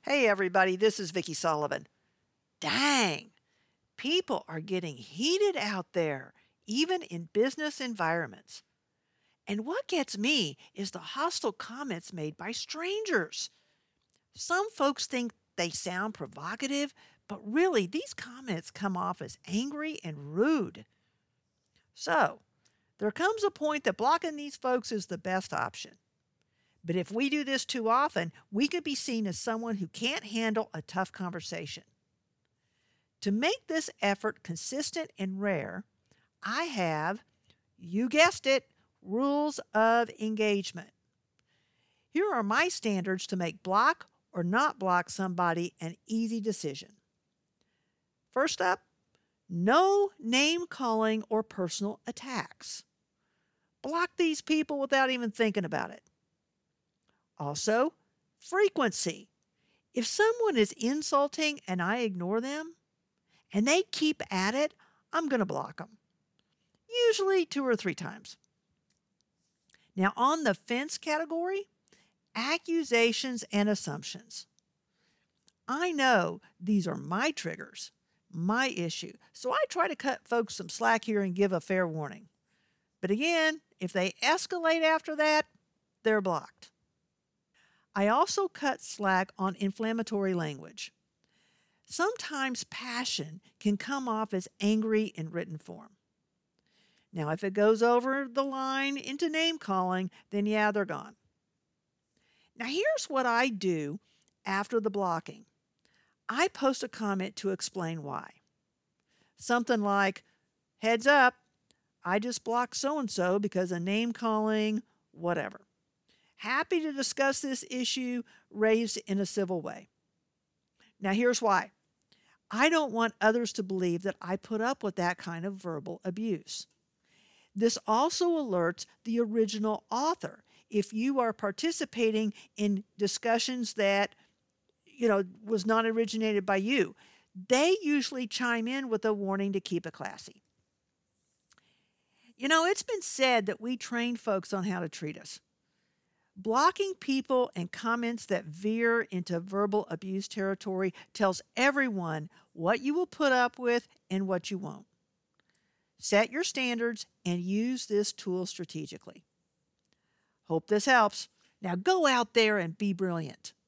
Hey everybody, this is Vicky Sullivan. Dang, people are getting heated out there, even in business environments. And what gets me is the hostile comments made by strangers. Some folks think they sound provocative, but really these comments come off as angry and rude. So, there comes a point that blocking these folks is the best option. But if we do this too often, we could be seen as someone who can't handle a tough conversation. To make this effort consistent and rare, I have, you guessed it, rules of engagement. Here are my standards to make block or not block somebody an easy decision. First up, no name calling or personal attacks. Block these people without even thinking about it. Also, frequency. If someone is insulting and I ignore them, and they keep at it, I'm going to block them. Usually 2 or 3 times. Now, on the fence category, accusations and assumptions. I know these are my triggers, my issue, so I try to cut folks some slack here and give a fair warning. But again, if they escalate after that, they're blocked. I also cut slack on inflammatory language. Sometimes passion can come off as angry in written form. Now, if it goes over the line into name calling, then yeah, they're gone. Now, here's what I do after the blocking. I post a comment to explain why. Something like, heads up, I just blocked so-and-so because of name calling, whatever. Happy to discuss this issue raised in a civil way. Now, here's why. I don't want others to believe that I put up with that kind of verbal abuse. This also alerts the original author if you are participating in discussions that, was not originated by you. They usually chime in with a warning to keep it classy. It's been said that we train folks on how to treat us. Blocking people and comments that veer into verbal abuse territory tells everyone what you will put up with and what you won't. Set your standards and use this tool strategically. Hope this helps. Now go out there and be brilliant.